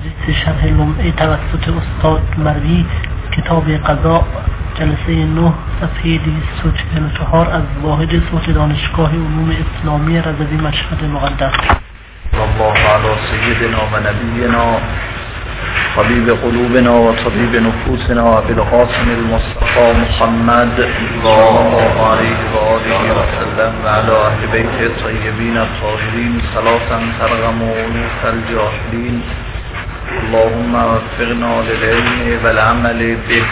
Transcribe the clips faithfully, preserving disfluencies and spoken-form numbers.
شرح لمعه توسط استاد مروی، کتاب قضا، جلسه نه، صفحه دویست و چهل و چهار از واحد صوت دانشگاه علوم اسلامی رضوی مشهد مقدس. الله علی سیدنا و نبینا طبیب قلوبنا و طبیب نفوسنا ابی القاسم المصطفى محمد الله علیه و آله و سلم و علی اهل بیت الطیبین الطاهرین صلاة ترغم انوف الجاهلین. اللهم وفقنا للعلم والعمل به.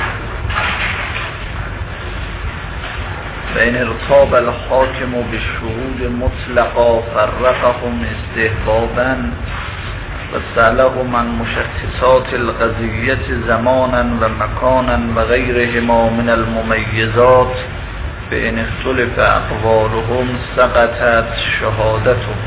فإن ارتاب الحاكم بالشهود مطلقا فرقهم استحبابا وسألهم عن مشخصات القضية زمانا ومكانا وغيرهما من المميزات فإن اختلف أقوالهم سقطت شهادتهم.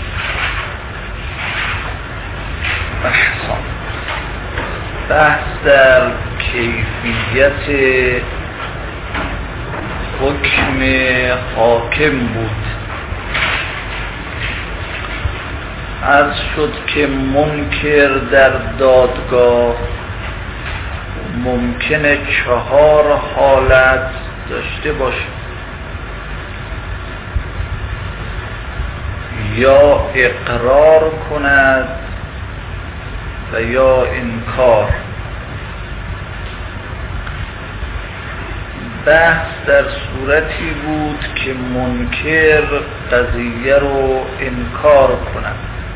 احسان. بحث در کیفیت حکم حاکم بود. عرض شد که منکر در دادگاه ممکنه چهار حالت داشته باشه: یا اقرار کند و یا انکار. بحث در صورتی بود که منکر قضیه رو انکار کند.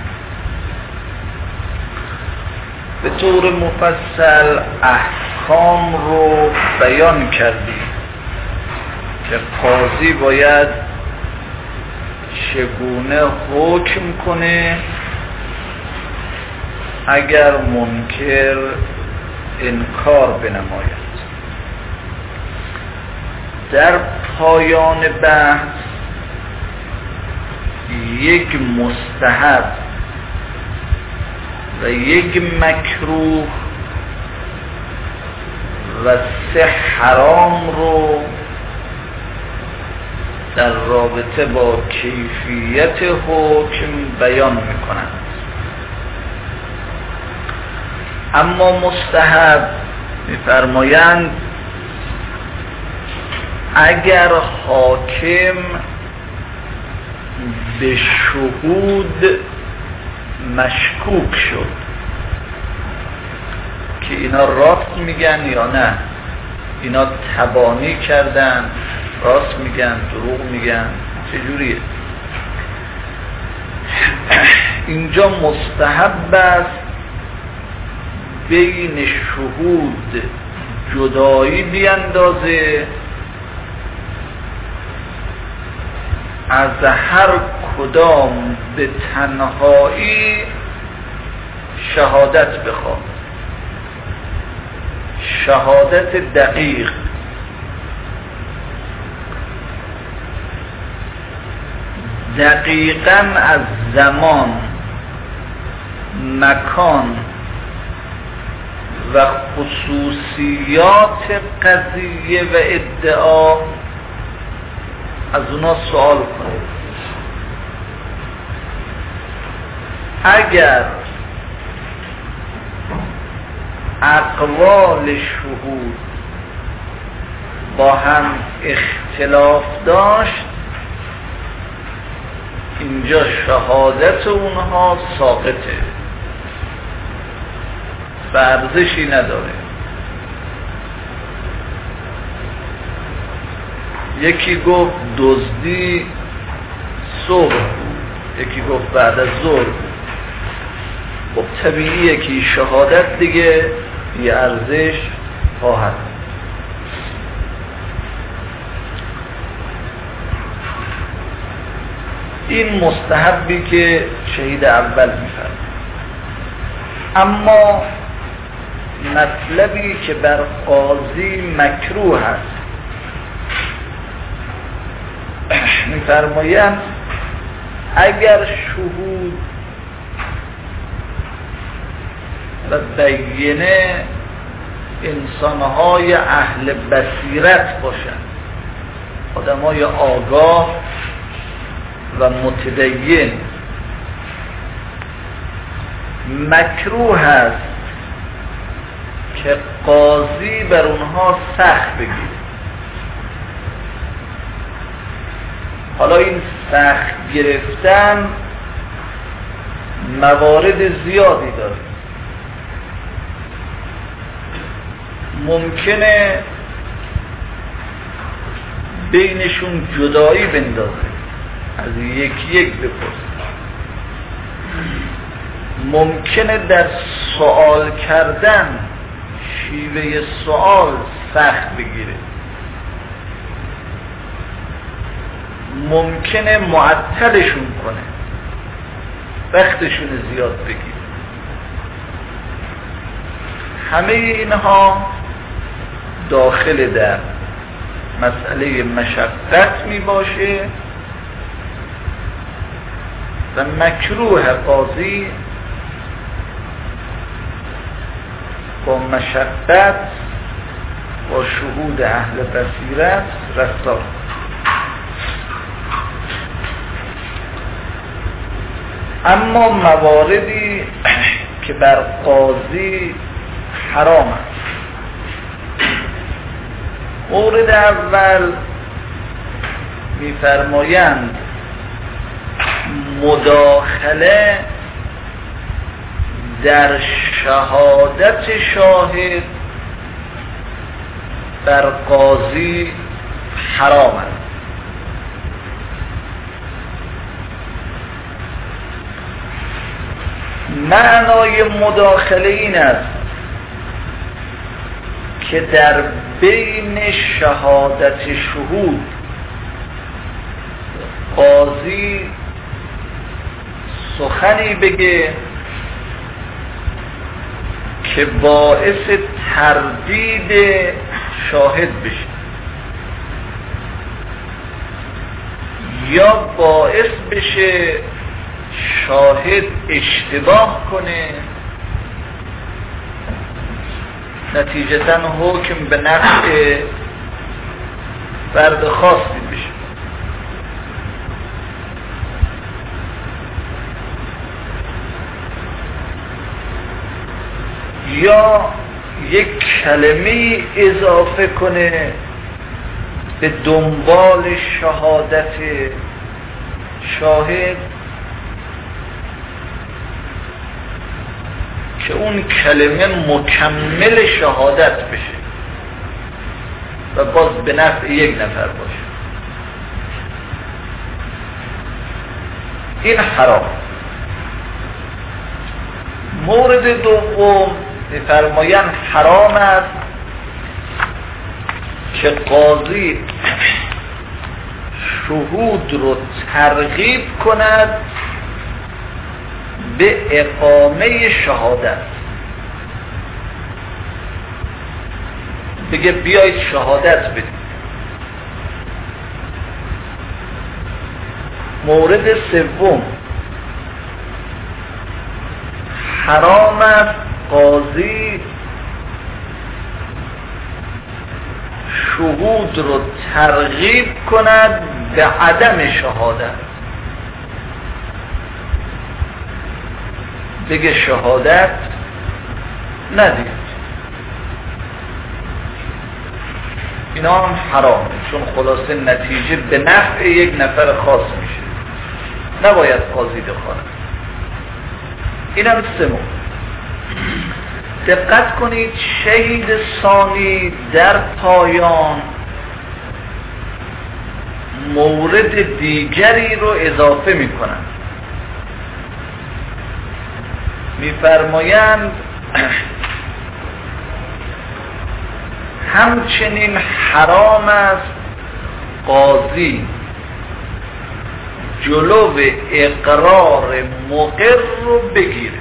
به طور مفصل احکام رو بیان کردیم که قاضی باید چگونه حکم کنه اگر منکر انکار بنماید. در پایان بحث یک مستحب و یک مکروه و سه حرام رو در رابطه با کیفیت حکم بیان میکنند. اما مستحب میفرمایند اگر حاکم به شهود مشکوک شد که اینا راست میگن یا نه، اینا تبانی کردن، راست میگن، دروغ میگن، چجوریه؟ اینجا مستحب است بین شهود جدایی بیندازه از هر کدام به تنهایی شهادت بخواد، شهادت دقیق. دقیقاً از زمان، مکان و خصوصیات قضیه و ادعا از اونا سوال کنه. اگر اقوال شهود با هم اختلاف داشت، اینجا شهادت اونها ساقطه، ارزشی نداره. یکی گفت دزدی صبح بود، یکی گفت بعد از ظهر بود. خب طبیعیه که شهادت دیگه یه ارزش خواهد. این مستحبی که شهید اول میفرد. اما مطلبی که بر قاضی مکروه هست، میفرمایند اگر شهود و بینه انسانهای اهل بصیرت باشند، آدمای آگاه و متدین، مکروه است که قاضی بر اونها سخت بگیره. حالا این سخت گرفتن موارد زیادی داره. ممکنه بینشون جدایی بندازه، از یکی یک بپرسه. ممکنه در سوال کردن شیوه سوال سخت بگیره. ممکنه معطلشون کنه، وقتشون زیاد بگیره. همه اینها داخل در مسئله مشقت می باشه و مکروه قاضی با مشقت با شهود اهل بصیرت رفتار. اما مواردی که بر قاضی حرام است. مورد اول می‌فرمایند مداخله در شهادت شاهد بر قاضی حرام است. معنای مداخله این است که در بین شهادت شهود قاضی سخنی بگه که باعث تردید شاهد بشه یا باعث بشه شاهد اشتباه کنه، نتیجتاً حکم به نفع فرد خاصی بشه. یا یک کلمه اضافه کنه به دنبال شهادت شاهد که اون کلمه مکمل شهادت بشه و باز به نفع یک نفر باشه. این حرام. مورد دوم می‌فرمایند حرام است که قاضی شهود رو ترغیب کند به اقامه شهادت. بگه بیایید شهادت بدید. مورد سوم حرام است قاضی شهود رو ترغیب کند به عدم شهادت. بگه شهادت ندید. اینا هم حرامه، چون خلاصه نتیجه به نفع یک نفر خاص میشه، نباید قاضی بخواند. اینم سوم. دقت کنید شهید ثانی در پایان مورد دیگری رو اضافه میکنند. میفرمایند همچنین حرام است قاضی جلو اقرار مقر رو بگیره.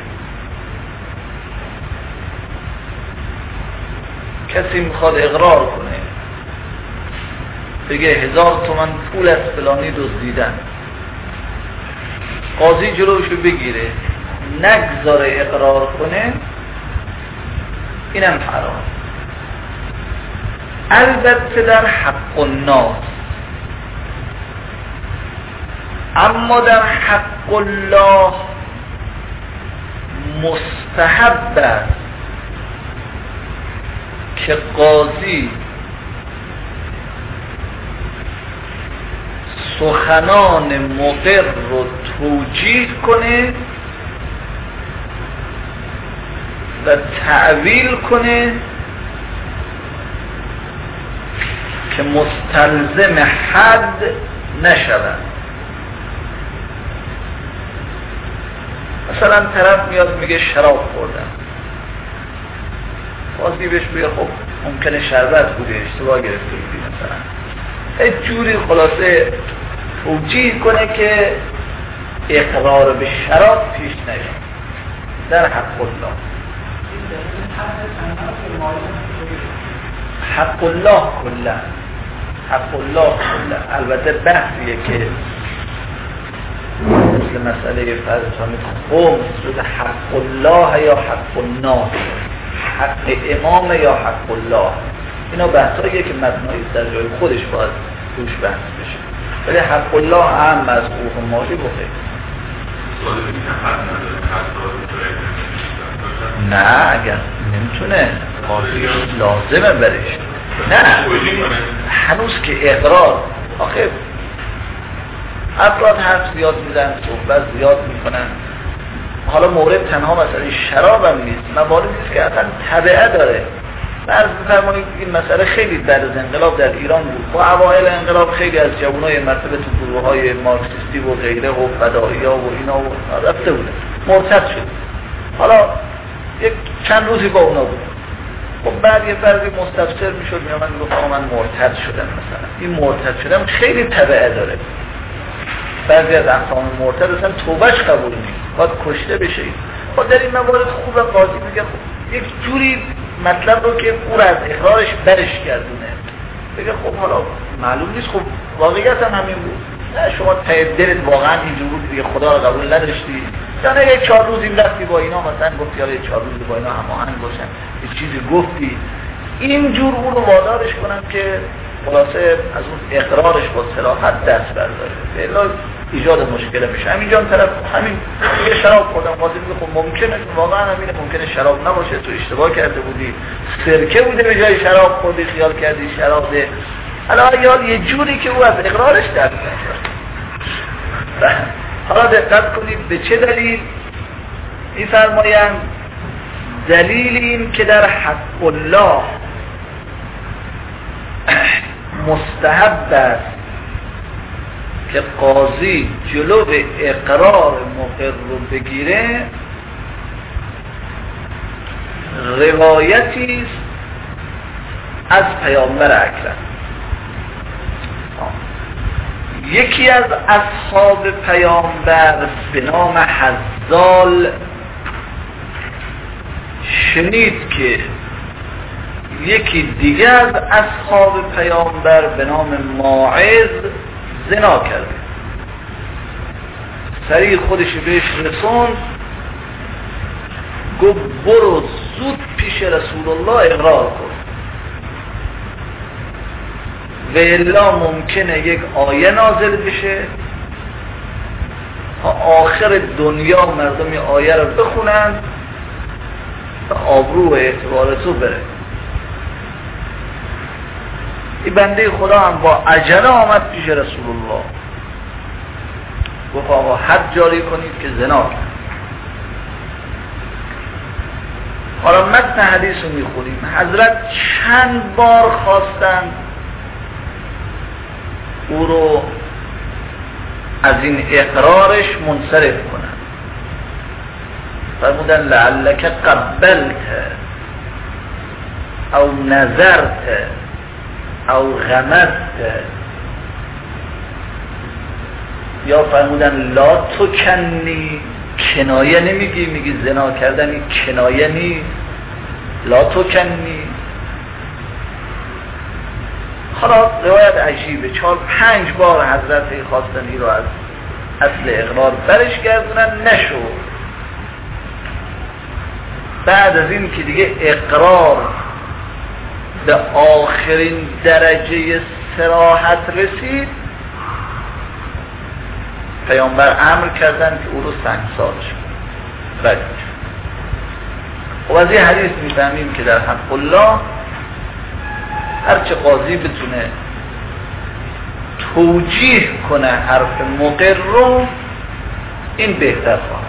کسی میخواد اقرار کنه بگه هزار تومن پول از فلانی دزدیدن، قاضی جلوشو بگیره نگذاره اقرار کنه، اینم حرام. البته در حق الناس، اما در حق الله مستحب است که قاضی سخنان مقر رو توجیه کنه و تعویل کنه که مستلزم حد نشود. مثلا طرف میاد میگه شراب خوردم، قاضی بهش بگه خب ممکنه شربت بوده، اشتباه گرفته بودی، مثلا یه جوری خلاصه توجیه کنه که اقرار به شراب پیش نیاد در حق الله. حق الله کلا، حق الله کلا. البته بحثیه که مثل مسئله فرض کنید قوم سود حق الله یا حق الناس، حق امام یا حق الله، اینا بحثاییه که مبنایی در جای خودش باید روش بحث بشه، ولی حق الله اهم از حقوق مالی بخیر. نه اگر نمیتونه قاضی لازمه برش، نه هنوز که اقرار. آخه افراد حرف زیاد میزن، صحبت زیاد میکنن. حالا مورد تنها مسئله شراب هم نیست، مواردی نیست که اصلا تبعه داره. فرض بفرمایید این مسئله خیلی بعد از انقلاب در ایران بود. با اوایل انقلاب خیلی از جوانای مرتبه تو گروه‌های مارکسیستی و غیره و فدایی‌ها و اینا و رفته بودن، مرتد شد. حالا یک چند روزی با اونا بود. خب بعد یه فردی مستفسر میشد، میامد میگفت آقا من مرتد شدم. مثلا این مرتد شدم خیلی تبعه داره. بعضی از احکام مرتد اصلا توبهش قبول نیست، باید کشته بشه. خب در این موارد خوب قاضی میگه خب یک جوری مطلب رو که او از اقرارش برش گردونه، بگه خب حالا معلوم نیست، خب واقعیت هم همین بود، نه شما ته دلت واقعا اینجور بود دیگه، خدا رو قبول نداشتی، یا نه یک چهار روزی رفتی با اینا مثلا گفتی حالا یک چهار روزی با اینا هماهنگ باشن، یه چیزی گفتی، اینجور او رو وادارش کنن که خلاصه از اون اقرارش با صراحت دست برداره، الا ایجاد مشکل میشه. همینجا هم طرف همین یه شراب خوردم، قاضی میگه خب ممکنه واقعا همینه، ممکنه شراب نباشه، تو اشتباه کرده بودی، سرکه بوده به جای شراب خوردی، خیال کردی شرابه. حالا یا یه جوری که او از اقرارش دست برداره. حالا دقت کنید به چه دلیل می‌فرمایند؟ دلیل این که در حق الله مستحب است که قاضی جلو اقرار مقر رو بگیره، روایتی است از پیامبر اکرم. یکی از اصحاب پیامبر به نام حزال شنید که یکی دیگه از اصحاب پیامبر به نام ماعز زنا کرده. سریع خودش بهش رسوند، گفت برو زود پیش رسول الله اقرار کن، و الا ممکنه یک آیه نازل بشه تا آخر دنیا مردم این آیه رو بخونن تا آبرو و اعتبار تو بره. این بنده خدا هم با عجله آمد پیش رسول الله، گفت آقا حد جاری کنید که زنا کرد. حالا متن حدیث رو میخونیم، حضرت چند بار خواستن او رو از این اقرارش منصرف کنن، فرمودن لعلک قبلت او نظرت او غمزت، یا فرمودن لا تو کنی، کنایه نمیگی، میگی زنا کردن این کنایه نیست، لا تو کنی. حالا روایت عجیبه، چهار پنج بار حضرت خواستن این رو از اصل اقرار برش گردونن، نشو. بعد از این که دیگه اقرار به آخرین درجه صراحت رسید، پیامبر امر کردن که او رو سنگسارش کنن. و از این حدیث میفهمیم که در حق الله هرچه قاضی بتونه توجیه کنه حرف مقر رو این بهتر خواهد.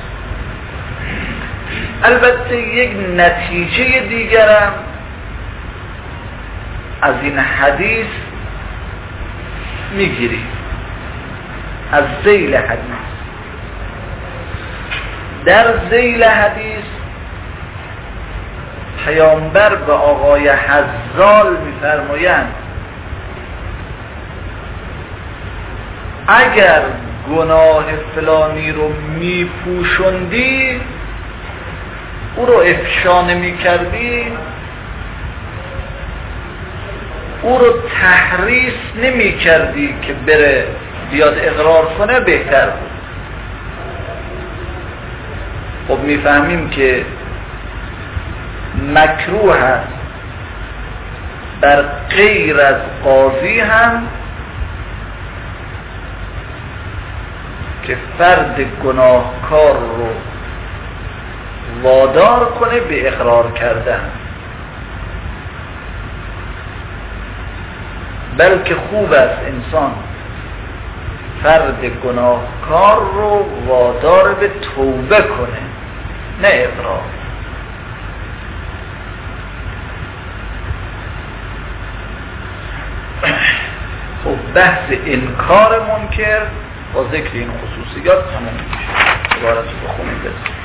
البته یک نتیجه دیگرم از این حدیث میگیریم، از ذیل حدیث. در ذیل حدیث پیامبر به آقای حزال میفرمایند اگر گناه فلانی رو میپوشوندی، او رو افشا نمیکردی، او رو تحریص نمیکردی که بره بیاد اقرار کنه، بهتر بود. خب میفهمیم که مکروه هست بر غیر از قاضی هم که فرد گناهکار رو وادار کنه به اقرار کردن، بلکه خوب است انسان فرد گناهکار رو وادار به توبه کنه، نه اقرار. خب بحث انکار منکر با ذکر این خصوصیات تمام میشه. عبارت رو بخونیم بزن.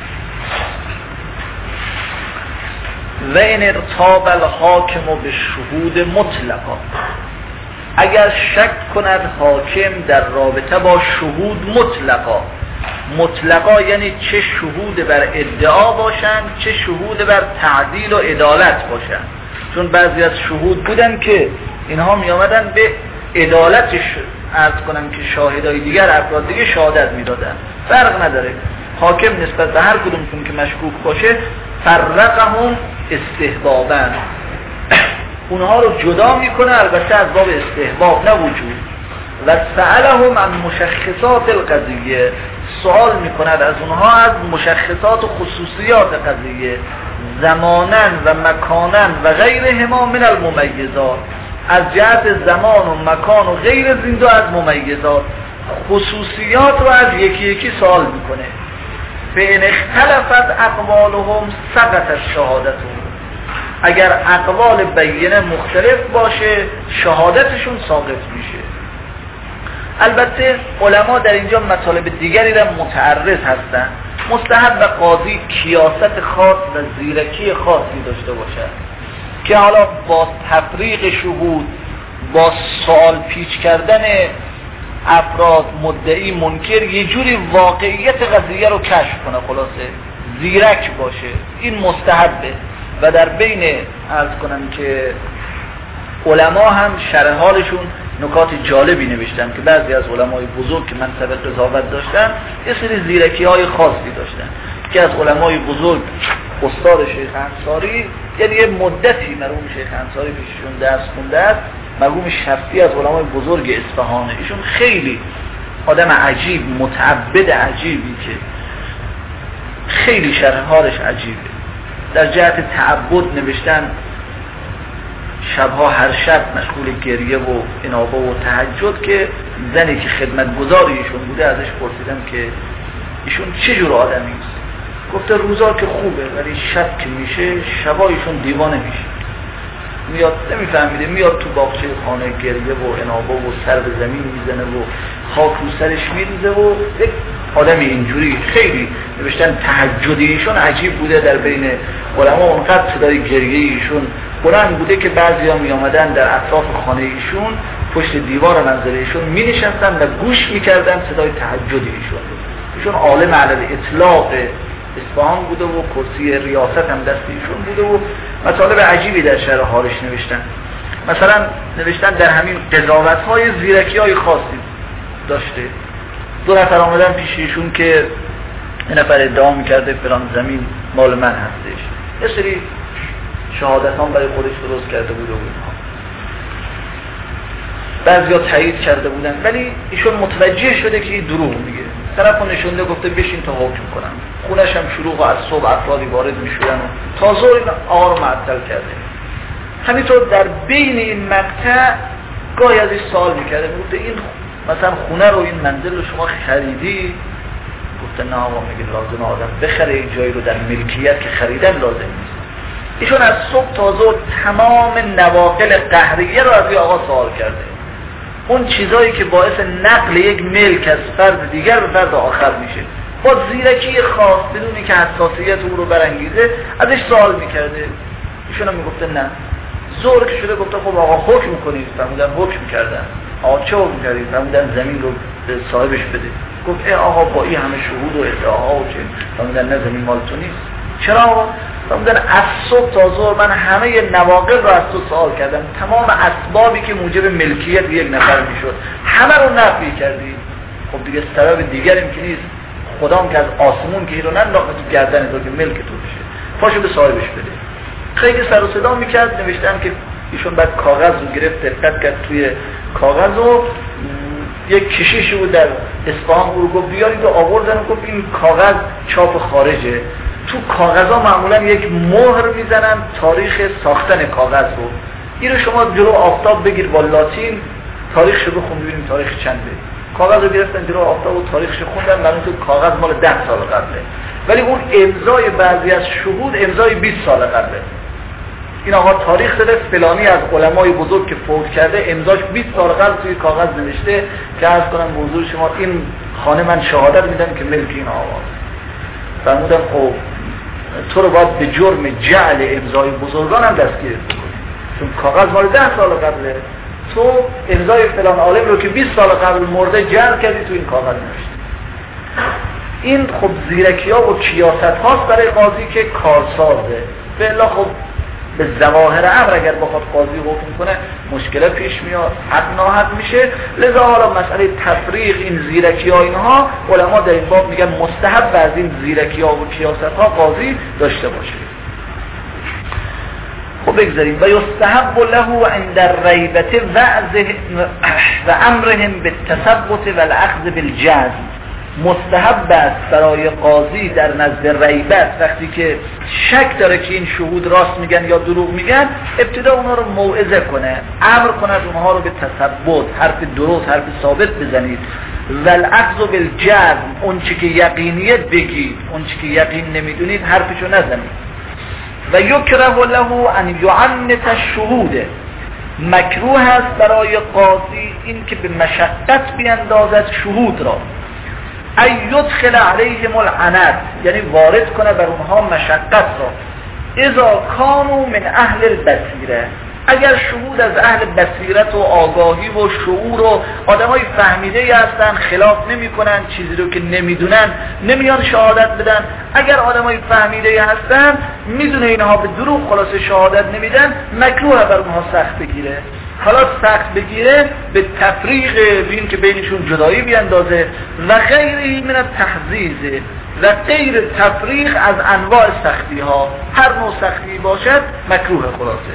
و این ارتاب الحاکم به شهود مطلقا، اگر شک کند حاکم در رابطه با شهود مطلقا، مطلقا یعنی چه شهود بر ادعا باشن چه شهود بر تعدیل و عدالت باشن، چون بعضی از شهود بودن که اینها می آمدن به عدالتش عرض کنم که شاهدای دیگر افراد دیگه شهادت می دادن. فرق نداره، حاکم نسبت به هر کدومشون که مشکوک باشه فرقهم استحبابا، اونها رو جدا میکنه، البته از باب استحباب نه وجود. و سألهم عن مشخصات القضیه، سوال میکند از اونها از مشخصات و خصوصیات قضیه، زمانن و مکانن و غیرهما من الممیزات، از جهت زمان و مکان و غیر زین دو از ممیزات، خصوصیات رو از یکی یکی سوال میکنه. فإن اختلفت اقوالهم سقطت شهادتهم، اگر اقوال بینه مختلف باشه شهادتشون ساقط میشه. البته علما در اینجا مطالب دیگری را متعرض هستند. مستحب و قاضی کیاست خاص و زیرکی خاصی داشته باشد که حالا با تفریق شهود، با سوال پیچ کردن افراد مدعی منکر یه جوری واقعیت قضیه رو کشف کنه، خلاصه زیرک باشه، این مستحبه. و در بین عرض کنم که علما هم شرح حالشون نکات جالبی نوشتن که بعضی از علمای بزرگ که منصب قضاوت داشتن یه سری زیرکی های خاصی داشتن که از علمای بزرگ استاد شیخ انصاری، یعنی یه مدتی مرحوم شیخ انصاری پیششون درس خونده است، مرحوم شفتی از علمای بزرگ اصفهانه، ایشون خیلی آدم عجیب متعبد عجیبی که خیلی شرح حالش عجیبه. در جهت تعبد نوشتن شبها هر شب مشغول گریه و انابه و تهجد که زنی که خدمتگزاری ایشون بوده ازش پرسیدم که ایشون چه جور آدمی است؟ گفته روزا که خوبه ولی شب که میشه شبا ایشون دیوانه میشه، میاد نمیفهمیده، میاد تو باغچه خانه گریه و انابه و سر به زمین میزنه و خاک رو سرش میریزه و یک آدم اینجوری. خیلی نوشتن تهجد ایشون عجیب بوده، در بین علما اونقدر صدای گریه ایشون بلند بوده که بعضی ها می آمدن در اطراف خانه ایشون پشت دیوار منزل ایشون می نشستن و گوش می کردن صدای تهجد ایشون. ایشون عالم علی اطلاق اصفهان بوده و کرسی ریاست هم دست ایشون بوده و مطالب عجیبی در شرح حالش نوشتن. مثلا نوشتن در همین قضاوت های زیرکی های خاصی داشته. دو نفر آمدن پیش ایشون که این نفر ادعا میکرده فلان زمین مال من هستش، یه سری شهادتان برای خودش درست کرده بوده و اینها، بعضیا تایید کرده بودن، ولی ایشون متوجه شده که این دروغ میگه. طرفو نشونده گفته بشین تا حکم کنم. خونش هم شلوغ و از صبح افرادی وارد میشدن و تا ظهر این آقا رو معطل کرده. همینطور در بین این مقطع گاهی ازش سوال میکرده، میگفته این مثلا خونه رو، این منزل رو شما خریدی؟ گفته نه آقا. میگه لازم آدم بخره این جایی رو در ملکیت که خریدن لازم نیست. ایشون از صبح تا ظهر تمام نواقل قهریه رو از این آقا سوال کرده، اون چیزایی که باعث نقل یک ملک از فرد دیگر به فرد آخر میشه، با زیرکی خاص بدونی که حساسیت او رو برانگیزه ازش سوال میکرده. ایشون هم میگفته نه. زور که شده گفته خب آقا حکم کنید. فرمودن حکم کردن. آقا چه حکم کردید؟ فرمودن زمین رو به صاحبش بده. گفت ای آقا با این همه شهود و ادعاها و چه؟ فرمودن نه زمین مال تو نیست. چرا آقا؟ فرمودن از صبح تا ظهر من همه نواقل رو از تو سوال کردم، تمام اسبابی که موجب ملکیت یک نفر میشد همه رو نفی کردی. خب دیگه سبب دیگریم که نیست، خدام که از آسمون که رو ننداخت تو گردن تو که ملک تو بشه، پاشو به صاحبش بده. خیلی سر و صدا میکرد. نوشتم که ایشون بعد کاغذ رو گرفت، دقت کرد توی کاغذ رو یک کشیشی بود در اصفهان، او رو گفت بیارید و آوردن و گفت این کاغذ چاپ خارجه. تو کاغذها معمولا یک مهر میزنن تاریخ ساختن کاغذ رو. این رو شما جلو آفتاب بگیر با لاتین تاریخش رو بخون ببینیم تاریخ چنده. کاغذ رو گرفتن جلو آفتاب و تاریخش خوندن، معلوم تو کاغذ مال ده سال قبله، ولی اون امضای بعضی از شهود امضای بیست سال قبله. این آقا تاریخ داده فلانی از علمای بزرگ که فوت کرده امضاش بیست سال قبل توی کاغذ نوشته که عرض کنم به حضور شما این خانه من شهادت میدم که ملک این آقا. فرمودم خب تو رو باید به جرم جعل امضای بزرگان هم دستگیر کنی، چون کاغذ مال ده سال قبله. تو امضای فلان عالم رو که بیست سال قبل مرده جعل کردی تو این کاغذ نوشتی. این خب زیرکی ها و کیاست هاست برای قاضی که کارسازه. بلا خب به ظواهر امر اگر بخواد قاضی حکم کنه مشکل پیش میاد، حق ناحق میشه. لذا حالا مسئله تفریق این زیرکی ها اینها علما در این باب میگن مستحب از این زیرکی ها و کیاست ها قاضی داشته باشه. خب بگذاریم. و یستحب له عند الریبت وعظه و امرهم بالتثبت والاخذ بالجزم. مستحب است برای قاضی در نزد ریبت وقتی که شک داره که این شهود راست میگن یا دروغ میگن، ابتدا اونها رو موعظه کنه، امر کنه اونها رو به تثبت، حرف درست، حرف ثابت بزنید. والاخذ بالجزم، اون چی که یقینیت بگید، اون چی که یقین نمیدونید حرفشو نزنید. و یکره له ان یعنت الشهود، مکروه است برای قاضی این که به مشقت بیندازد شهود را. ای یدخل علیهم العنت، یعنی وارد کنه بر اونها مشقت را. اذا کانوا من اهل البصیره، اگر شهود از اهل بصیرت و آگاهی و شعور و آدمای فهمیده هستن، خلاف نمی کنن، چیزی رو که نمیدونن نمیان شهادت بدن. اگر آدمای فهمیده هستن میدونه اینها به دروغ خلاص شهادت نمیدن، مکروه بر اونها سخت بگیره. حالا سخت بگیره به تفریق بین که بینشون جدایی بیاندازه و غیری من التحزیز، و غیر تفریق از انواع سختی ها، هر نوع سختی باشد مکروه خلاصه.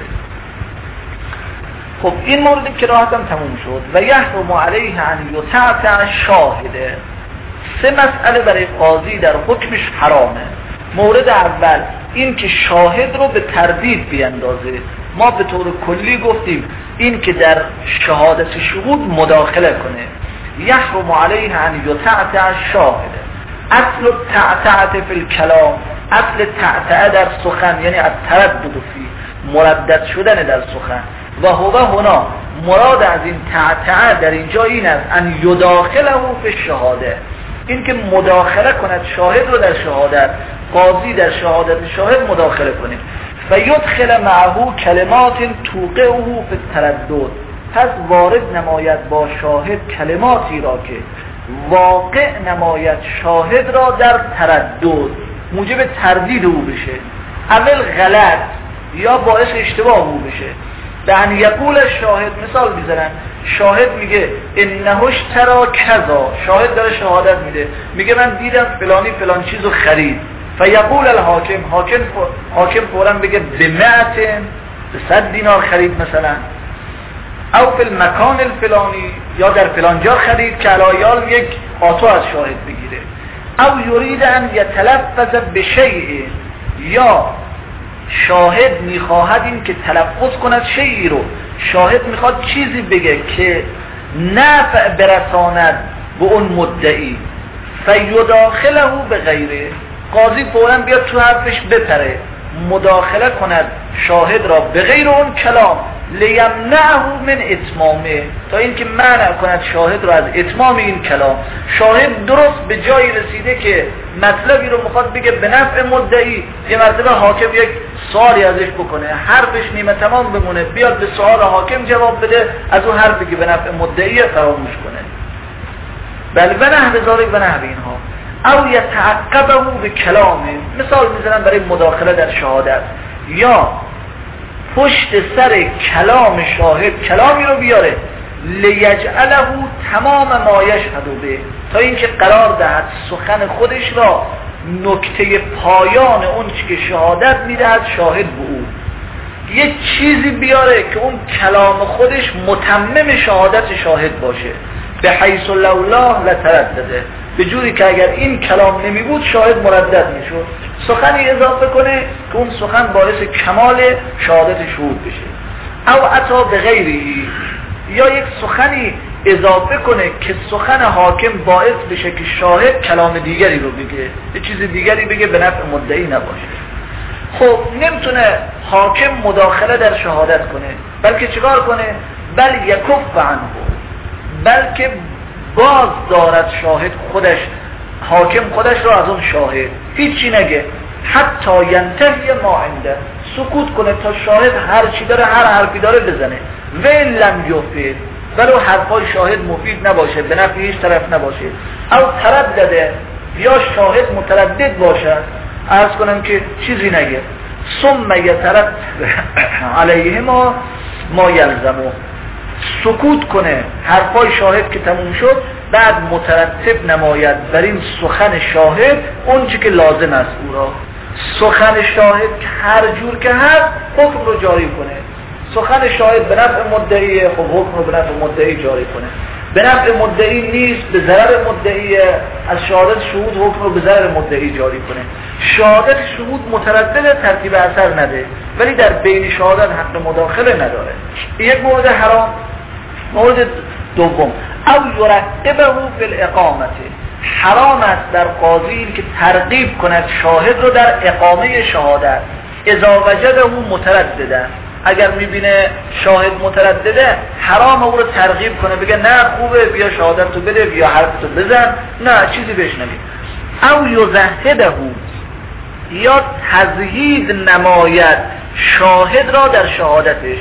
خب این مورد کراهت هم تموم شد. و یحرم علیه ان یتعتع شاهده. سه مسئله برای قاضی در حکمش حرامه. مورد اول این که شاهد رو به تردید بیاندازه. ما به طور کلی گفتیم این که در شهادت شهود مداخله کنه. یحرم علیه ان یتعتع شاهده. اصل التعتعه فی الکلام، اصل تعتعه در سخن یعنی از تردد فی، مردد شدن در سخن. و هو هنا مراد از این تعتعه در اینجا این است ان یداخله فی شهاده، این که مداخله کند شاهد رو در شهادت، قاضی در شهادت شاهد مداخله کنه. و یدخل معه کلمات توقعه فی التردد، پس وارد نماید با شاهد کلماتی را که واقع نماید شاهد را در تردد، موجب تردید او بشه، اول غلط یا باعث اشتباه او بشه. به ان یقول شاهد، مثال میزنن، شاهد میگه انهش ترا کذا، شاهد داره شهادت میده، میگه من دیدم فلانی فلان چیزو خرید. فیقول الحاکم، حاکم حاکم فوراً بگه بمئت، به صد دینار خرید مثلا، او فی المکان الفلانی، یا در فلان جا خرید، که علایال یک آتو از شاهد بگیره. او یرید ان یتلفظ بشیء، یا شاهد میخواهد این که تلفظ کند شیئی رو، شاهد میخواد چیزی بگه که نفع برساند به اون مدعی، فیداخله به غیره، قاضی فوراً بیاد تو حرفش بپره، مداخله کند شاهد را به غیر اون کلام، لیمنعه من اتمامه، تا اینکه منع کند شاهد را از اتمام این کلام. شاهد درست به جایی رسیده که مطلبی رو میخواد بگه به نفع مدعی، یه مرتبه حاکم یک سوالی ازش بکنه، حرفش نیمه تمام بمونه، بیاد به سوال حاکم جواب بده، از اون حرفی که به نفع مدعی فراموش کنه. بل و نحو ذالک و نحو اینها، او یتعقبه به کلامه، مثال میزنن برای مداخله در شهادت، یا پشت سر کلام شاهد کلامی رو بیاره، لیجعله تمام ما یشهد به، تا اینکه قرار دهد سخن خودش را نکته پایان اون چی که شهادت میدهد شاهد به او، یه چیزی بیاره که اون کلام خودش متمم شهادت شاهد باشه، به حیث لولا لتردده، به جوری که اگر این کلام نمی بود شاهد مردد می شود، سخنی اضافه کنه که اون سخن باعث کمال شهادت شهود بشه. او عطا به غیری، یا یک سخنی اضافه کنه که سخن حاکم باعث بشه که شاهد کلام دیگری رو بگه، یه چیز دیگری بگه به نفع مدعی نباشه. خب نمیتونه حاکم مداخله در شهادت کنه، بلکه چیکار کنه؟ بل یکف عنه، بلکه باز دارد شاهد خودش، حاکم خودش رو از اون شاهد، هیچی نگه، حتی ینتهی ما عنده، سکوت کنه تا شاهد هر چی داره، هر حرفی داره بزنه، و لم یفید، ولو حرفای شاهد مفید نباشه، به نفع هیچ طرف نباشه، او تردده، یا شاهد متردد باشد، عرض کنم که چیزی نگه، ثم یترد علیه ما ما یلزمو، سکوت کنه حرفای شاهد که تموم شد، بعد مترتب نماید بر این سخن شاهد اون چی که لازم است او را. سخن شاهد هر جور که هست حکم رو جاری کنه، سخن شاهد به نفع مدعی، خب حکم رو به نفع مدعی جاری کنه، به نفع مدعی نیست، به ضرر مدعی، از شهادت شهود حکم رو به ضرر مدعی جاری کنه. شهادت شهود متردد، ترتیب اثر نده، ولی در بین شهادت حق مداخله نداره. یک مورد حرام. مورد دوم، او یرتبه فی الاقامه، حرام است در قاضی که ترغیب کند شاهد رو در اقامه شهادت، اذا وجده متردده، اگر میبینه شاهد متردده حرام او رو ترغیب کنه، بگه نه خوبه بیا شهادت تو بده، بیا حرفتو بزن، نه چیزی بهش نگه. او یزهده، یا تزهید نماید شاهد را در شهادتش.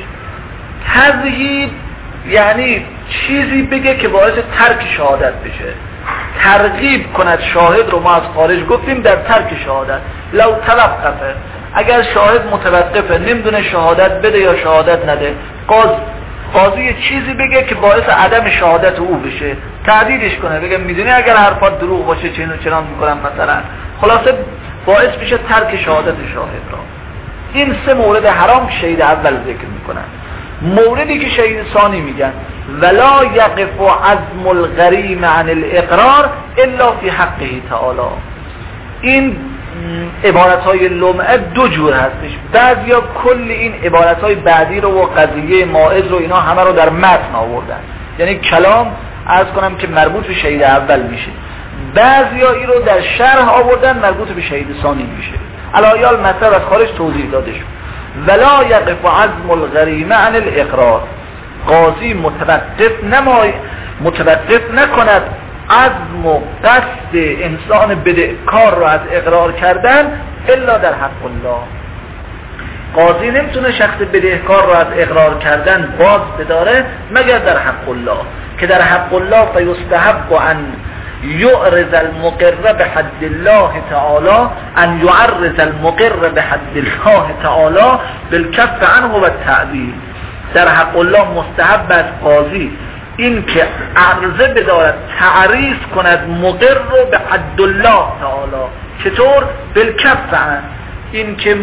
تزهید یعنی چیزی بگه که باعث ترک شهادت بشه، ترغیب کند شاهد رو، ما از خارج گفتیم در ترک شهادت. لو توقفه، اگر شاهد متوقفه نمیدونه شهادت بده یا شهادت نده، قاضی قاضی چیزی بگه که باعث عدم شهادت او بشه، تعدیدش کنه، بگه میدونی اگر حرفات دروغ باشه چین و چنان میکنم مثلا، خلاصه باعث بشه ترک شهادت شاهد را. این سه مورد حرام شهید اول ذکر میکنن. موردی که شهید ثانی میگن ولا یقف عزم الغریم عن الاقرار الا فی حقه تعالی. این عبارتهای لمعه دو جور هستش، بعضیا کل این عبارتهای بعدی رو و قضیه ماعز رو اینا همه رو در متن آوردن، یعنی کلام عرض کنم که مربوط به شهید اول میشه، بعضیا این رو در شرح آوردن مربوط به شهید ثانی میشه. علایال مطلب از خارج توضیح داده شد. ولا یقف عزم الغریم عن الاقرار، قاضی متوقف نمای متوقف نکند عزم و قصد انسان بدهکار رو از اقرار کردن الا در حق الله. قاضی نمیتونه شخص بدهکار رو از اقرار کردن باز بداره مگر در حق الله، که در حق الله فیستحب ان یعرض المقر بحد الله تعالی، ان یعرض المقر بحد الله تعالی بالکف عنه و التعبیر. در حق الله مستحب است قاضی این که عرضه بدارد، تعریف کند مقر رو به حد الله تعالی. چطور؟ بالکف عنه، این که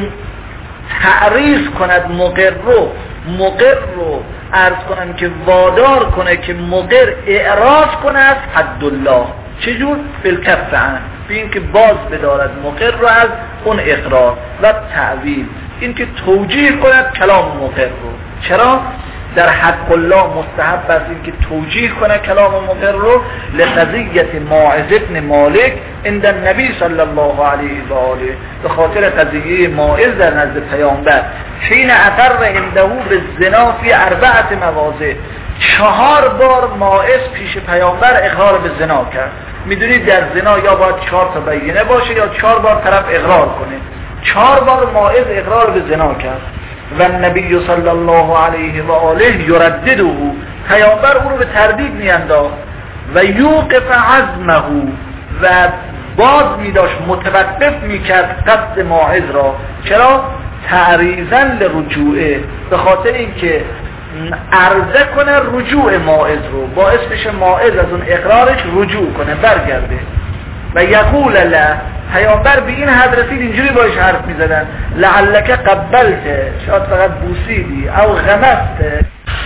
تعریف کند مقر رو مقر رو عرض کنن که وادار کنه که مقر اعراض کنه از حد الله. چجور؟ بالکف عنه، به این که باز بدارد مقر رو از اون اقرار و تعویل، این که توجیه کند کلام مقر رو. چرا؟ در حق الله مستحب است این که توجیه کنه کلام مقر رو لقضیه ماعز ابن مالک عند النبی صلی الله علیه و آله، به خاطر قضیه ماعز در نزد پیامبر حین اقر عنده بالزنا فی اربعه مواضع، چهار بار ماعز پیش پیامبر اقرار به زنا کرد. میدونید در زنا یا باید چهار تا بینه باشه یا چهار بار طرف اقرار کنه. چهار بار ماعز اقرار به زنا کرد و نبی صلی الله علیه و آله یردده، پیامبر او رو به تردید میانداخت و یوقف عزمه و باز میداشت متوقف میکرد قصد ماعز را. چرا؟ تعریضا لرجوعه، به خاطر اینکه عرضه کنه رجوع ماعز رو، باعث بشه ماعز از اون اقرارش رجوع کنه، برگرده. و یقول له، پیامبر به این حد رسید اینجوری باش حرف میزدن لعلک قبلته، شاید فقط بوسیدی او غمسته.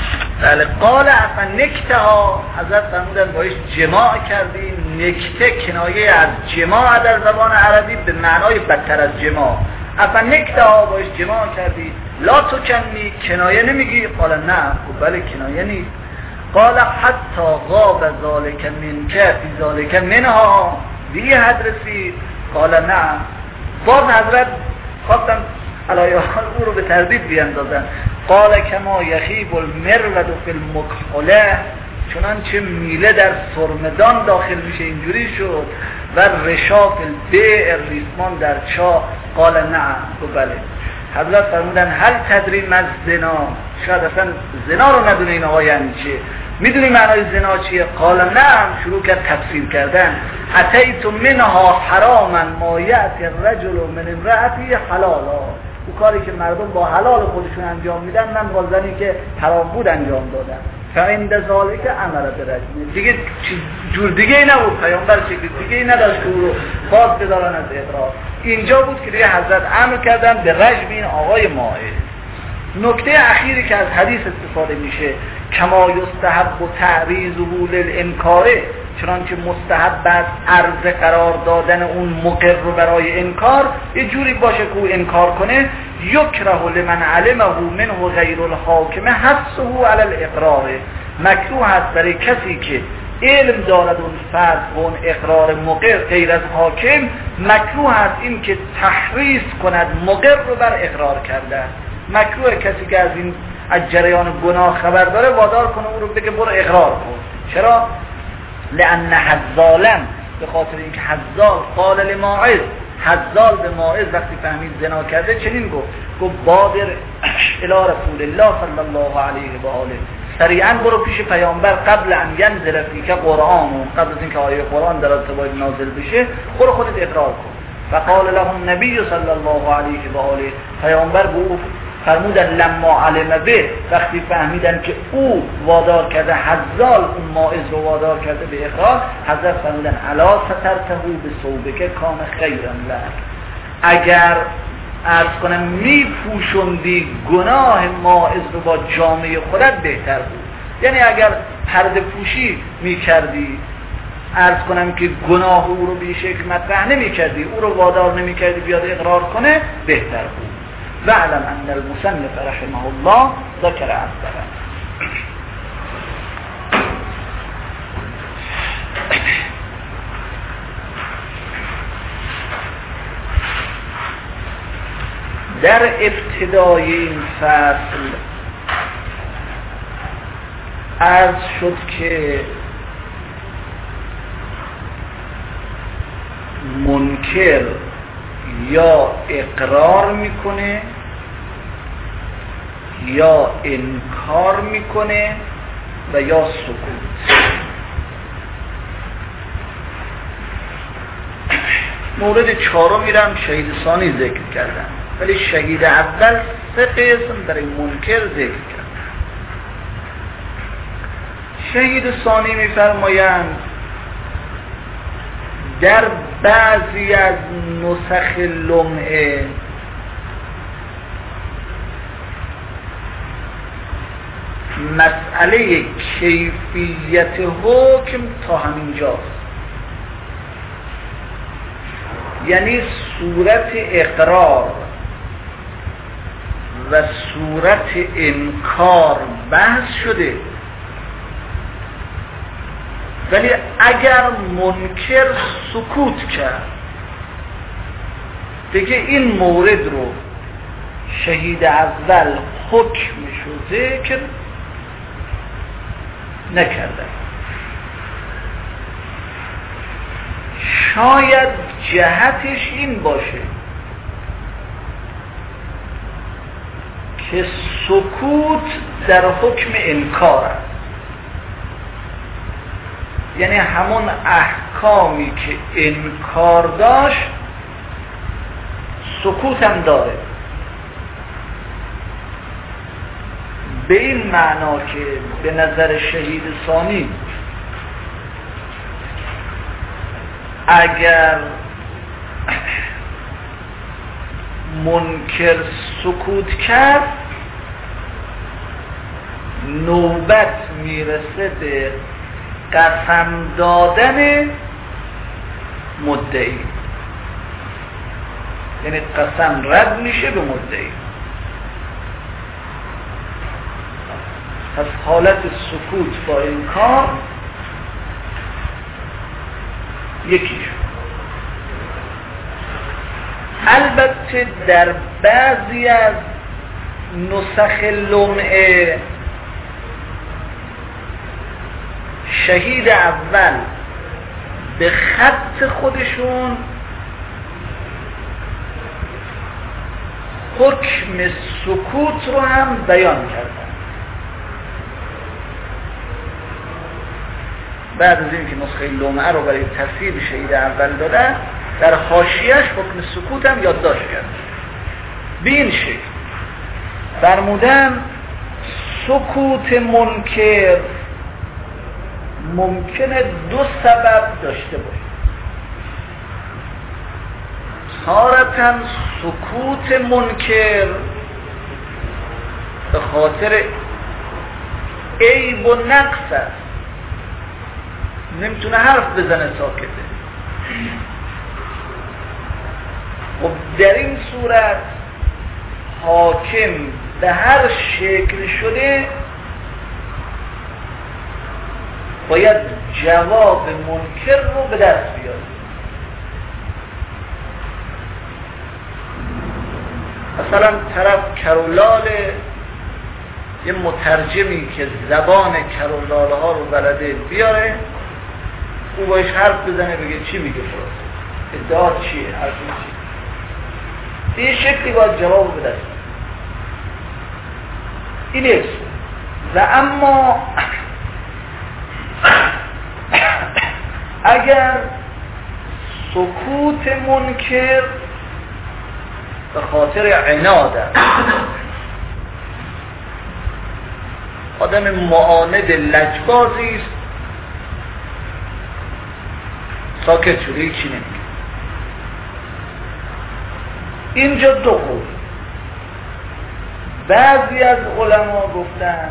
بله قال افا نکته ها، حضرت فرمودن باش جماع کردی. نکته کنایه از جماع در زبان عربی به معنای بدتر از جماع. افا نکته ها باش جماع کردی. لا تو کنی، کنایه نمیگی؟ قال نه، بله کنایه نیست. قال حتی غاب ذالک منکه فی ذالک منها، به این حد رسید. قال نعم. باز حضرت خواستن علایه حال او رو به تردید بیاندازن. قال کما یخیب المرود فی المکحله، چنانچه میله در سرمدان داخل میشه اینجوری شد. و رشاف البئر، ریسمان در چاه. قال نعم، تو بله. حضرت فرمودن هل تدری من زنا، شاید اصلا زنا رو ندونه این آقا یعنی چیه، میدونی معنای زنا چیه؟ قال نعم، شروع کرد تفسیر کردن. اتیت منها حراما ما یأتی الرجل من امرأته حلالا، او کاری که مردم با حلال خودشون انجام میدن من با زنی که حرام بود انجام دادم. فعند ذالک امر برجم، دیگه جور دیگه ای نبود، پیامبر شکل دیگه ای نداشت او رو باز بدارن از اقرار. اینجا بود که دیگه حضرت امر کردن به رجم این آقای ماعز. نکته اخیری که از حدیث استفاده میشه، کما یستحب و تعریض و للانکاره، چنانچه مستحب است عرض قرار دادن اون مقر رو برای انکار یه جوری باشه که او انکار کنه. یکره لمن علمه منه غیر الحاکم حثه علی الاقرار، مکروه است برای کسی که علم دارد اون فرد و اون اقرار مقر غیر از حاکم، مکروه است این که تحریص کند مقر رو بر اقرار کردن. مکروه کسی که از این از جریان گناه خبر داره وادار کنه او رو بگه برو اقرار کن. چرا؟ لأن حزالا، به خاطر اینکه حزال قال لماعز، حزال به ماعز وقتی فهمید زنا کرده چنین گفت، گفت بادر الی رسول الله صلی الله علیه و آله، سریعا برو پیش پیامبر قبل ان ینزل فیک قرآن، قبل از اینکه آیه قرآن در ارتباط نازل بشه برو خودت اقرار کن. فقال له النبی صلی الله علیه و آله، پیامبر به او فرمودن لما علم به، وقتی فهمیدن که او وادار کرده، حزال اون ماعز رو وادار کرده به اقرار، حضرت فرمودن الا سترته به ثوبک کان خیرا لک، اگر عرض کنم می پوشندی گناه ماعز رو با جامعه خودت بهتر بود. یعنی اگر پرده پوشی می کردی، عرض کنم که گناه او رو به شکل مطرح نمی کردی، او رو وادار نمی کردی بیاد اقرار کنه، بهتر بود. واعلم ان المصنف رحمه الله ذکر اثره. در ابتدای این فصل عرض شد که منکر یا اقرار میکنه یا انکار میکنه و یا سکوت. مورد چهارم میرم شهید ثانی ذکر کردم، ولی شهید اول سه قسم برای منکر ذکر کرد. شهید ثانی میفرمایند در بعضی از نسخ لمعه مسئله کیفیت حکم تا همینجاست. یعنی صورت اقرار و صورت انکار بحث شده، ولی اگر منکر سکوت کرد دیگه این مورد رو شهید اول حکمشو ذکر نکرده. شاید جهتش این باشه که سکوت در حکم انکار است، یعنی همون احکامی که انکار داشت سکوت هم داره، به این معنا که به نظر شهید ثانی اگر منکر سکوت کرد نوبت میرسه به قسم دادن مدعی، یعنی قسم رد میشه به مدعی. پس حالت سکوت با انکار یکی شد. البته در بعضی از نسخ لمعه شهید اول به خط خودشون حکم سکوت رو هم بیان کردن. بعد از اینکه نسخه لمعه رو برای تفسیر شهید اول دادن، در حاشیه‌اش حکم سکوت هم یادداشت کرد. به این شکل فرمودن سکوت منکر ممکنه دو سبب داشته باشه. تارةً سکوت منکر به خاطر عیب و نقص است، نمیتونه حرف بزنه، ساکته. خب در این صورت حاکم به هر شکل شده باید جواب منکر رو به دست بیاره. مثلا طرف کرولال یه مترجمی که زبان کرولاله ها رو بلده بیاره، او باش حرف بزنه بگه چی میگه فرست، ادعا چیه، حرف چیه. به یه شکلی باید جواب بده. این یک. و اما اگر سکوت منکر به خاطر عناد است، آدم معاند لجبازی است، ساکت شده، هیچی نمیگه. اینجا دو قول. بعضی از علما گفتن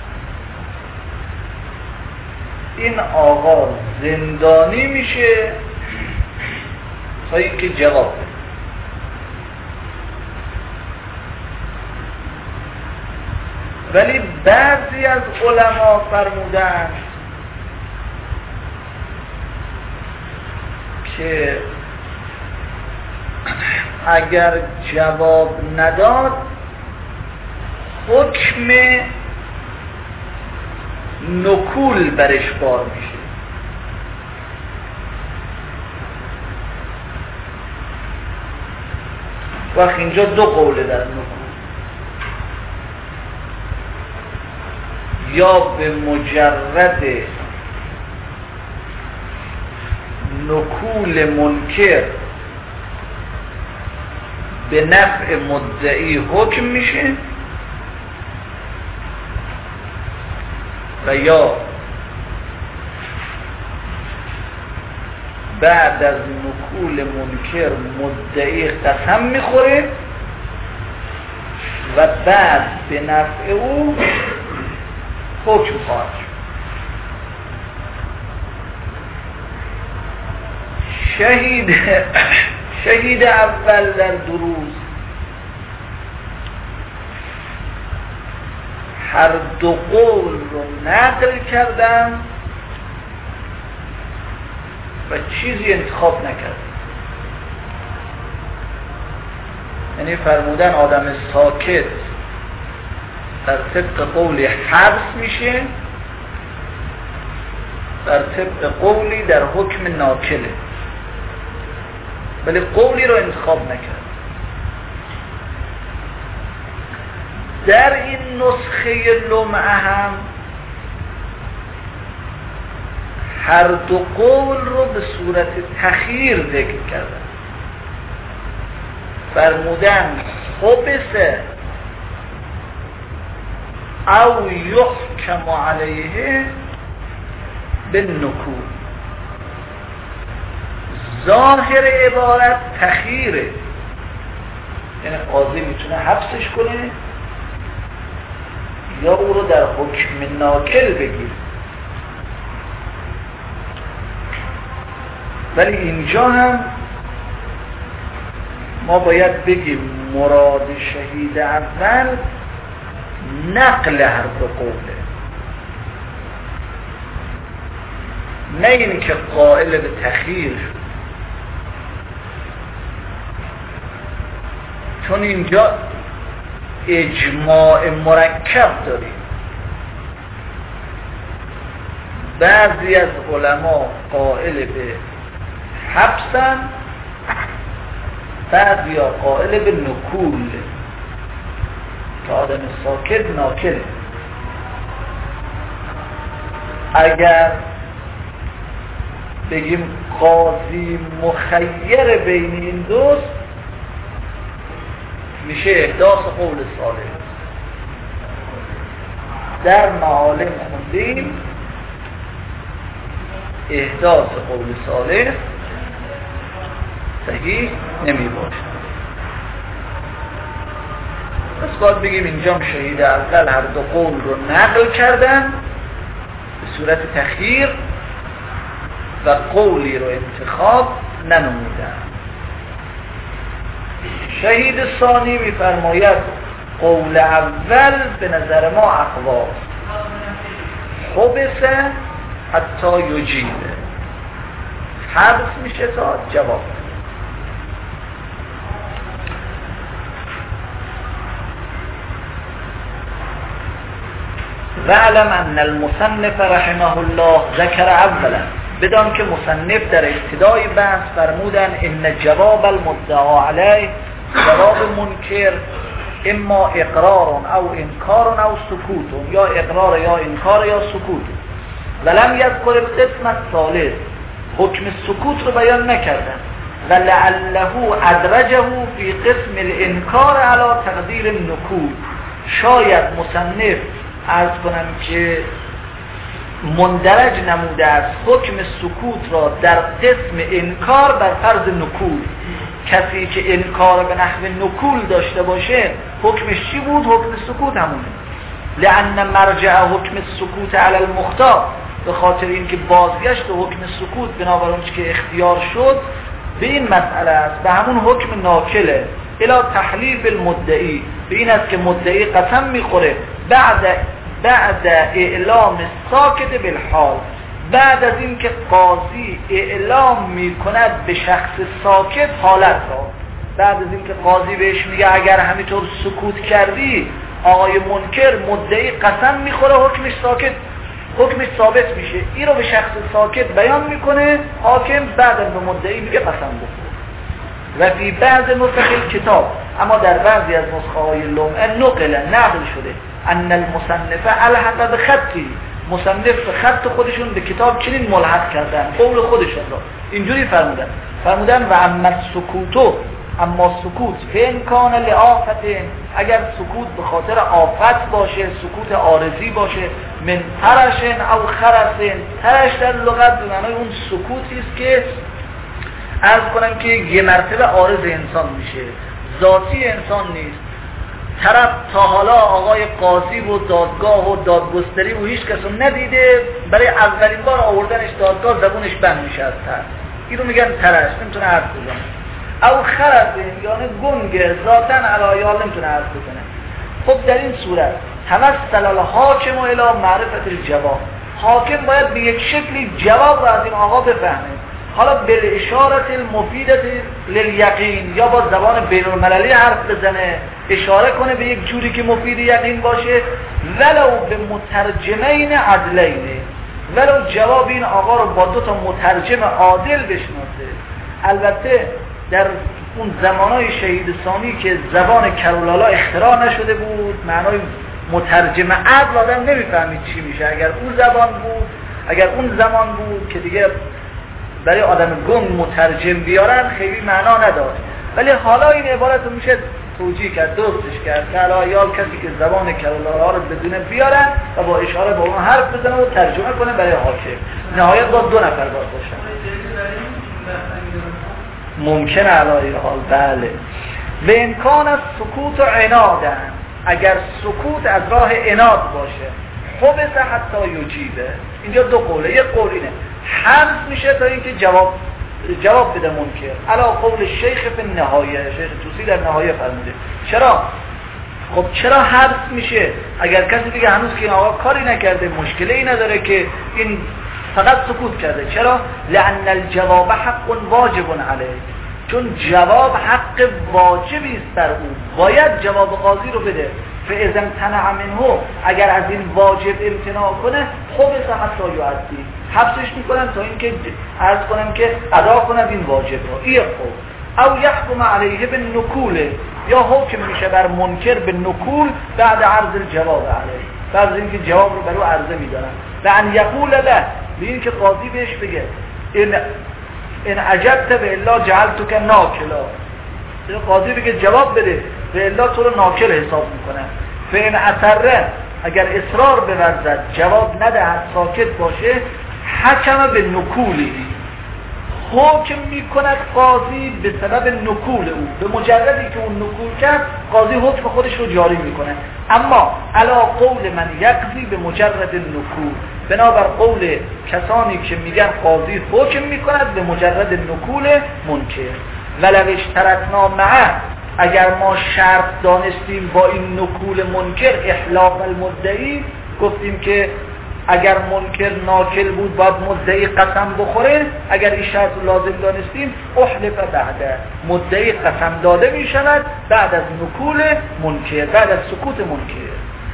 این آقا زندانی میشه تا اینکه جواب بده. ولی بعضی از علما فرمودن که اگر جواب نداد حکم نکول برش بار میشه. وقت اینجا دو قوله در نکول، یا به مجرد نکول منکر به نفع مدعی حکم میشه، و یا بعد از نکول منکر مدعی قسم میخوره و بعد به نفع او حکم خواهد شد. شهید شهید اول در دروز هر دو قول رو نقل کردن و چیزی انتخاب نکردن. یعنی فرمودن آدم ساکت در طبق قولی حبس میشه، در طبق قولی در حکم ناکله، ولی قولی رو انتخاب نکرد. در این نسخه لمعه هم هر دو قول رو به صورت تخییر ذکر کردن. فرمودن حبسه او یحکم علیه بالنکول. ظاهر عبارت تخییره، یعنی قاضی میتونه حبسش کنه یا او رو در حکم ناکل بگیره. ولی اینجا هم ما باید بگیم مراد شهید اول نقل هر دو قوله، نه این که قائل به تخییر شد. چون اینجا اجماع مرکب داریم. بعضی از علما قائل به حبسن، بعضی ها قائل به نکول که آدم ساکت ناکله. اگر بگیم قاضی مخیر بین این دوست، میشه احداث قول صالح. در معالم خوندیم احداث قول صالح صحیح نمی باشه. پس باید بگیم اینجا شهید اول هر دو قول رو نقل کردن به صورت تخییر و قولی رو انتخاب ننمودن. شهید ثانی می‌فرماید قول اول به نظر ما اقواست، حبسه حتی یجیبه، حبس میشه تا جواب. وعلم ان المصنف رحمه الله ذکر اولا، بدان که مصنف در ابتدای بحث فرمودن ان جواب المدعا علیه، جواب منکر اما اقرار او انکار او سکوت، یا اقرار یا انکار یا سکوت. ولم یذکر القسم الثالث، حکم سکوت رو بیان نکردن. ولعله ادرجه فی قسم الانکار علی تقدیر النکول، شاید مصنف عرض کنم که مندرج نموده است حکم سکوت را در قسم انکار بر فرض نکول. کسی که انکار به نحو نکول داشته باشه حکمش چی بود؟ حکم سکوت همونه. لأن مرجع حکم سکوت علی المختار، به خاطر اینکه بازگشت حکم سکوت بنابر اون که اختیار شد به این مسئله است، به همون حکم ناکله، الی تحلیف المدعی، به این است که مدعی قسم میخوره بعد بعد اعلام ساکت بالحال، بعد از این که قاضی اعلام میکند به شخص ساکت حالت را، بعد از این که قاضی بهش میگه اگر همینطور سکوت کردی آقای منکر مدعی قسم میخوره حکمش ساکت، حکمش ثابت میشه، این رو به شخص ساکت بیان میکنه حاکم، بعد از به مدعی میگه قسم بخور. و فی بعض نسخ کتاب، اما در بعضی از نسخه های لمعه نقل نقل شده ان المصنف الحق بخطی، مصنف به خط خودشون به کتاب چنین ملحق کردن قول خودشون را اینجوری فرمودن فرمودن و اما سکوتو، اما سکوت فین کان لآفت، اگر سکوت به خاطر آفت باشه، سکوت عارضی باشه، من ترشن او خرسن، ترش در لغت به معنای اون سکوتی است که عرض کنم که یه مرتبه عارض انسان میشه، ذاتی انسان نیست. طرف تا حالا آقای قاضی و دادگاه و دادگستری و هیچ کس رو ندیده، برای اولین بار آوردنش دادگاه زبونش بند میشه از ترس، این رو میگن ترش، نمیتونه حرف بزنه. او خرد یعنی گنگه ذاتن علایال نمیتونه عرض بکنه. خب در این صورت توسل الحاکم الی معرفت الجواب، حاکم باید به یک شکلی جواب را از این آقا بفهمه، حالا بالاشاره المفیده للیقین یا با زبان بین المللی حرف بزنه، اشاره کنه به یک جوری که مفید یقین باشه، ولو به مترجمین عدلین، ولو جواب این آقا رو با دو تا مترجم عادل بشناسه. البته در اون زمانهای شهید ثانی که زبان کرولالا اختراع نشده بود، معنای مترجم عدل آدم نمیفهمید چی میشه. اگر اون زبان بود، اگر اون زمان بود که دیگه برای آدم گنگ مترجم بیارن خیلی معنا نداشت، ولی حالا این عبارت رو میشه توجیه کرد، درستش کرد که علایال کسی که زبان کرولالا رو بدونه بیارن و با اشاره با اون حرف بزنه و ترجمه کنه برای حاکم. نهایت با دو نفر باید باشن. ممکنه علایه حال بله. به امکان از سکوت و عنادن، اگر سکوت از راه عناد باشه، حبس حتی یجیبه. اینجا دو قوله، یک قول اینه حبس میشه تا اینکه جواب جواب بده منکر، علا قول شیخ فی النهایه، شیخ توسی در نهایه فرموده. چرا؟ خب چرا حبس میشه؟ اگر کسی دیگه هنوز که این آقا کاری نکرده، مشکلی نداره که این فقط سکوت کرده. چرا؟ لأن الجواب حق واجب علیه، چون جواب حق واجبی است بر او، باید جواب قاضی رو بده. فاذا امتنع منه، اگر از این واجب امتناع کنه، حبس حتی یؤدی، حبسش میکنن تا اینکه عرض کنم که ادا کنن این واجب رو. این خوب. او یحکم علیه بالنکول، یا حکم میشه بر منکر به نکول بعد عرض الجواب علیه، بعد اینکه جواب رو برای عرضه میدارن. و ان یقول له، به این که قاضی بهش بگه این این عجبت به الا جعلتک ناکلا، این قاضی بگه جواب بده به الا تو رو ناکل حساب میکنه. فین اثره، اگر اصرار بورزد جواب ندهد ساکت باشه، حکم به نکولی، حکم میکند قاضی به سبب نکول او، به مجردی که اون نکول کرد قاضی حکم خودش رو جاری میکنه. اما علا قول من یقضی به مجرد نکول، بنابر قول کسانی که میگن قاضی حکم میکند به مجرد نکول منکر. ولو اشترطنا معه، اگر ما شرط دانستیم با این نکول منکر احلاف المدعی، گفتیم که اگر منکر ناکل بود باید مدعی قسم بخوره، اگر این شرط لازم دانستیم احلف بعده، مدعی قسم داده می شود بعد از نکول منکر، بعد از سکوت منکر.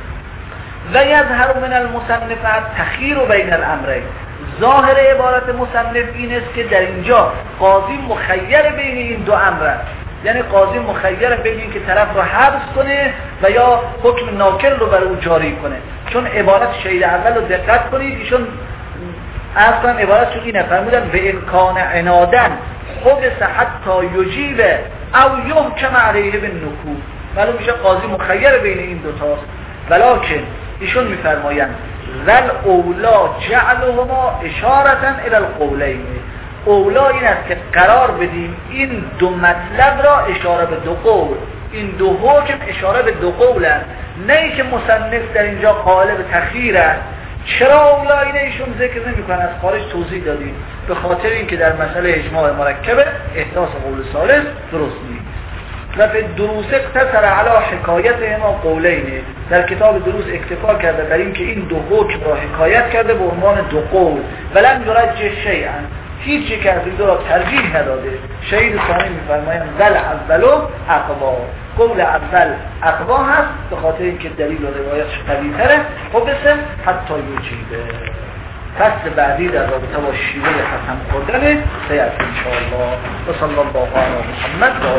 و یظهر من المصنف تخییر بین الامرین، ظاهر عبارت مصنف این است که در اینجا قاضی مخیر بین این دو امر است، یعنی قاضی مخیر بین این که طرف رو حبس کنه و یا حکم ناکل رو برای او جاری کنه. چون عبارت شهید اول رو دقت کنید، ایشون اصلا عبارت شد اینه، فرمودن به امکان عنادن حبس حتی یجیب او یحکم علیه بالنکول، معلوم میشه قاضی مخیر بین این دو تاست. ولکن ایشون میفرمایند ول اولا جعلهما اشارتا الی القولین، اولا این است که قرار بدیم این دو مطلب را اشاره به دو قول، این دو حکم اشاره به دو قول است، نه ای که مصنف در اینجا قائل به تخییر است. چرا اولا اینه ایشون ذکر نمی کنن؟ از خارج توضیح دادیم، به خاطر اینکه در مسئله اجماع مرکبه احداث قول ثالث درست نیست. و به دروس اقتصر علی حکایت اما قولینه، در کتاب دروس اکتفا کرده در این که این دو حکم را حکایت کرده به عنوان دو قول، ولن یرجح شیئا، هیچ یک از این دو را ترجیح نداده. شهید ثانی میفرمایند ول اولو اقوا، قول اول اقوا هست به خاطر اینکه دلیل و روایتش قوی تره. خب بسه حتی یجیبه. فصل بعدی در رابطه با شیوه قسم خوردن سیأتی انشاءالله. و صلی الله علی محمد.